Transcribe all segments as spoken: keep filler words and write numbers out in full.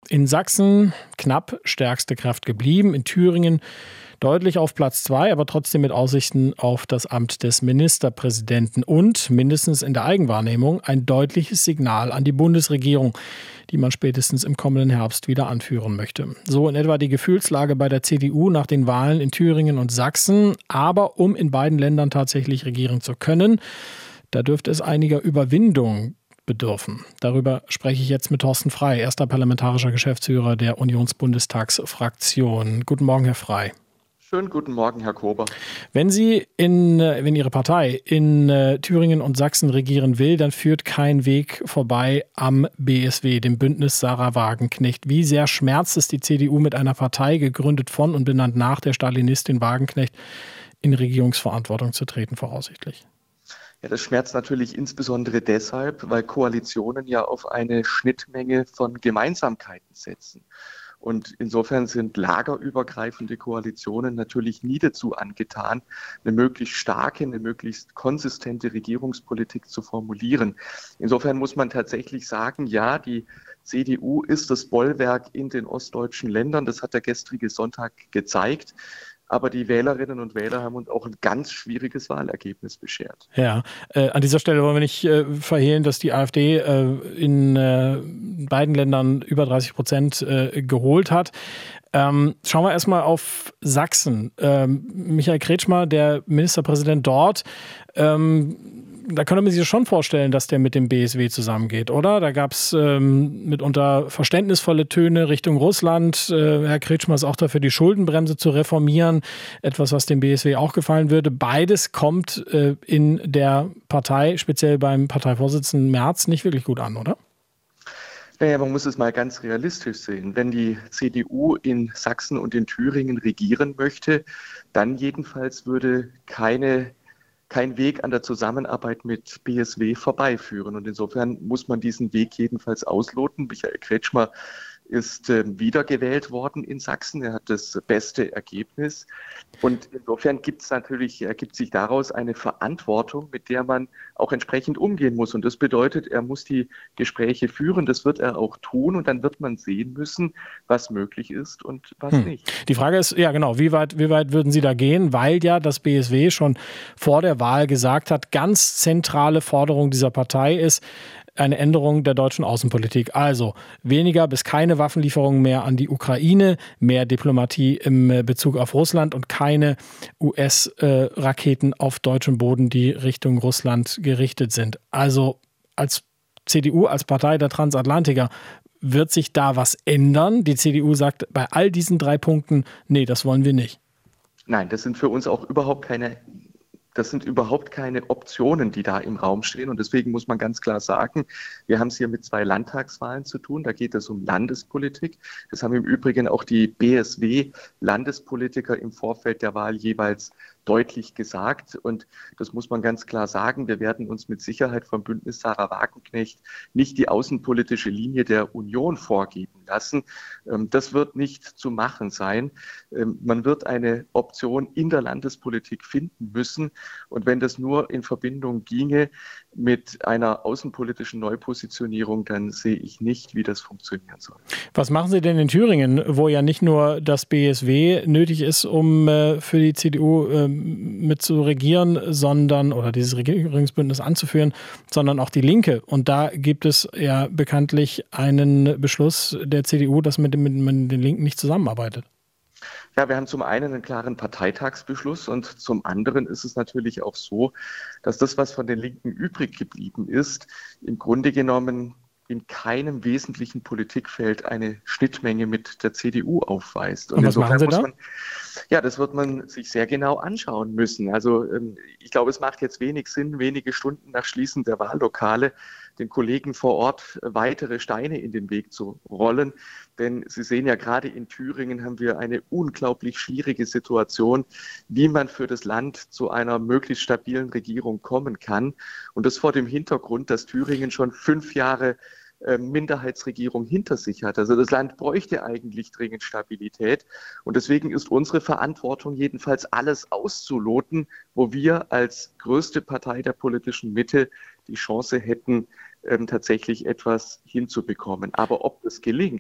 In Sachsen knapp stärkste Kraft geblieben, in Thüringen deutlich auf Platz zwei, aber trotzdem mit Aussichten auf das Amt des Ministerpräsidenten und mindestens in der Eigenwahrnehmung ein deutliches Signal an die Bundesregierung, die man spätestens im kommenden Herbst wieder anführen möchte. So in etwa die Gefühlslage bei der C D U nach den Wahlen in Thüringen und Sachsen. Aber um in beiden Ländern tatsächlich regieren zu können, da dürfte es einiger Überwindung bedürfen. Darüber spreche ich jetzt mit Thorsten Frey, erster parlamentarischer Geschäftsführer der Unionsbundestagsfraktion. Guten Morgen, Herr Frey. Schönen guten Morgen, Herr Kober. Wenn Sie in, wenn Ihre Partei in äh, Thüringen und Sachsen regieren will, dann führt kein Weg vorbei am B S W, dem Bündnis Sarah Wagenknecht. Wie sehr schmerzt es die C D U mit einer Partei, gegründet von und benannt nach der Stalinistin Wagenknecht, in Regierungsverantwortung zu treten, voraussichtlich? Ja, das schmerzt natürlich insbesondere deshalb, weil Koalitionen ja auf eine Schnittmenge von Gemeinsamkeiten setzen. Und insofern sind lagerübergreifende Koalitionen natürlich nie dazu angetan, eine möglichst starke, eine möglichst konsistente Regierungspolitik zu formulieren. Insofern muss man tatsächlich sagen, ja, die C D U ist das Bollwerk in den ostdeutschen Ländern. Das hat der gestrige Sonntag gezeigt. Aber die Wählerinnen und Wähler haben uns auch ein ganz schwieriges Wahlergebnis beschert. Ja, äh, an dieser Stelle wollen wir nicht äh, verhehlen, dass die AfD äh, in äh, beiden Ländern über dreißig Prozent äh, geholt hat. Ähm, schauen wir erstmal auf Sachsen. Ähm, Michael Kretschmer, der Ministerpräsident dort, ähm, da könnte man sich schon vorstellen, dass der mit dem B S W zusammengeht, oder? Da gab es ähm, mitunter verständnisvolle Töne Richtung Russland. Äh, Herr Kretschmer ist auch dafür, die Schuldenbremse zu reformieren. Etwas, was dem B S W auch gefallen würde. Beides kommt äh, in der Partei, speziell beim Parteivorsitzenden Merz, nicht wirklich gut an, oder? Naja, man muss es mal ganz realistisch sehen. Wenn die C D U in Sachsen und in Thüringen regieren möchte, dann jedenfalls würde keine kein Weg an der Zusammenarbeit mit B S W vorbeiführen. Und insofern muss man diesen Weg jedenfalls ausloten. Michael Kretschmer ist äh, wiedergewählt worden in Sachsen. Er hat das beste Ergebnis. Und insofern gibt es natürlich, ergibt sich daraus eine Verantwortung, mit der man auch entsprechend umgehen muss. Und das bedeutet, er muss die Gespräche führen. Das wird er auch tun. Und dann wird man sehen müssen, was möglich ist und was hm. nicht. Die Frage ist, ja genau, wie weit, wie weit würden Sie da gehen? Weil ja das B S W schon vor der Wahl gesagt hat, ganz zentrale Forderung dieser Partei ist eine Änderung der deutschen Außenpolitik. Also weniger bis keine Waffenlieferungen mehr an die Ukraine, mehr Diplomatie im Bezug auf Russland und keine U S-Raketen auf deutschem Boden, die Richtung Russland gerichtet sind. Also als C D U, als Partei der Transatlantiker, wird sich da was ändern? Die C D U sagt bei all diesen drei Punkten, nee, das wollen wir nicht. Nein, das sind für uns auch überhaupt keine Das sind überhaupt keine Optionen, die da im Raum stehen. Und deswegen muss man ganz klar sagen, wir haben es hier mit zwei Landtagswahlen zu tun. Da geht es um Landespolitik. Das haben im Übrigen auch die B S W-Landespolitiker im Vorfeld der Wahl jeweils deutlich gesagt. Und das muss man ganz klar sagen. Wir werden uns mit Sicherheit vom Bündnis Sarah Wagenknecht nicht die außenpolitische Linie der Union vorgeben lassen. Das wird nicht zu machen sein. Man wird eine Option in der Landespolitik finden müssen. Und wenn das nur in Verbindung ginge mit einer außenpolitischen Neupositionierung, dann sehe ich nicht, wie das funktionieren soll. Was machen Sie denn in Thüringen, wo ja nicht nur das B S W nötig ist, um äh, für die C D U äh, mit zu regieren, sondern oder dieses Regierungsbündnis anzuführen, sondern auch die Linke. Und da gibt es ja bekanntlich einen Beschluss der C D U, dass mit, mit, mit den Linken nicht zusammenarbeitet. Ja, wir haben zum einen einen klaren Parteitagsbeschluss und zum anderen ist es natürlich auch so, dass das, was von den Linken übrig geblieben ist, im Grunde genommen in keinem wesentlichen Politikfeld eine Schnittmenge mit der C D U aufweist. Und, Und was machen Sie da? Man, ja, das wird man sich sehr genau anschauen müssen. Also ich glaube, es macht jetzt wenig Sinn, wenige Stunden nach Schließen der Wahllokale den Kollegen vor Ort weitere Steine in den Weg zu rollen. Denn Sie sehen ja, gerade in Thüringen haben wir eine unglaublich schwierige Situation, wie man für das Land zu einer möglichst stabilen Regierung kommen kann. Und das vor dem Hintergrund, dass Thüringen schon fünf Jahre Minderheitsregierung hinter sich hat. Also das Land bräuchte eigentlich dringend Stabilität. Und deswegen ist unsere Verantwortung jedenfalls alles auszuloten, wo wir als größte Partei der politischen Mitte die Chance hätten, ähm, tatsächlich etwas hinzubekommen. Aber ob das gelingt,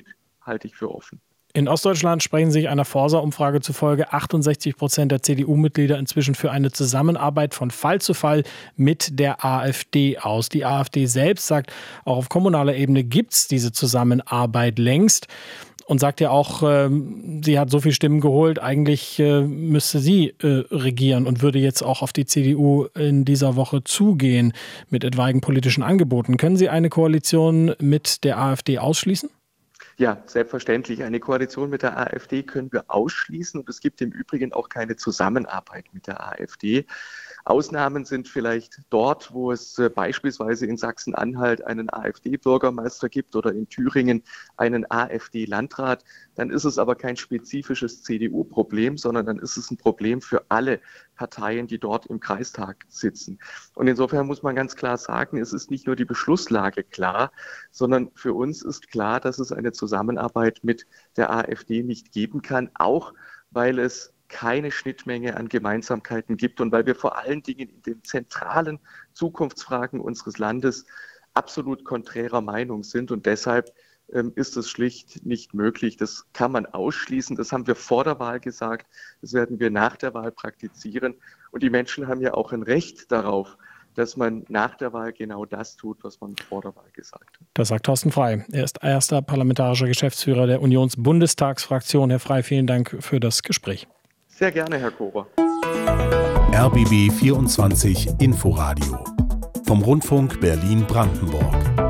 halte ich für offen. In Ostdeutschland sprechen sich einer Forsa-Umfrage zufolge achtundsechzig Prozent der C D U-Mitglieder inzwischen für eine Zusammenarbeit von Fall zu Fall mit der AfD aus. Die AfD selbst sagt, auch auf kommunaler Ebene gibt es diese Zusammenarbeit längst und sagt ja auch, äh, sie hat so viele Stimmen geholt, eigentlich äh, müsste sie äh, regieren und würde jetzt auch auf die C D U in dieser Woche zugehen mit etwaigen politischen Angeboten. Können Sie eine Koalition mit der AfD ausschließen? Ja, selbstverständlich. Eine Koalition mit der AfD können wir ausschließen und es gibt im Übrigen auch keine Zusammenarbeit mit der AfD. Ausnahmen sind vielleicht dort, wo es beispielsweise in Sachsen-Anhalt einen AfD-Bürgermeister gibt oder in Thüringen einen AfD-Landrat. Dann ist es aber kein spezifisches C D U-Problem, sondern dann ist es ein Problem für alle Parteien, die dort im Kreistag sitzen. Und insofern muss man ganz klar sagen, es ist nicht nur die Beschlusslage klar, sondern für uns ist klar, dass es eine Zusammenarbeit mit der AfD nicht geben kann, auch weil es keine Schnittmenge an Gemeinsamkeiten gibt und weil wir vor allen Dingen in den zentralen Zukunftsfragen unseres Landes absolut konträrer Meinung sind und deshalb ähm, ist es schlicht nicht möglich. Das kann man ausschließen, das haben wir vor der Wahl gesagt, das werden wir nach der Wahl praktizieren und die Menschen haben ja auch ein Recht darauf, dass man nach der Wahl genau das tut, was man vor der Wahl gesagt hat. Das sagt Thorsten Frey. Er ist erster parlamentarischer Geschäftsführer der Unionsbundestagsfraktion. Herr Frey, vielen Dank für das Gespräch. Sehr gerne, Herr Kober. R B B vierundzwanzig Inforadio vom Rundfunk Berlin-Brandenburg.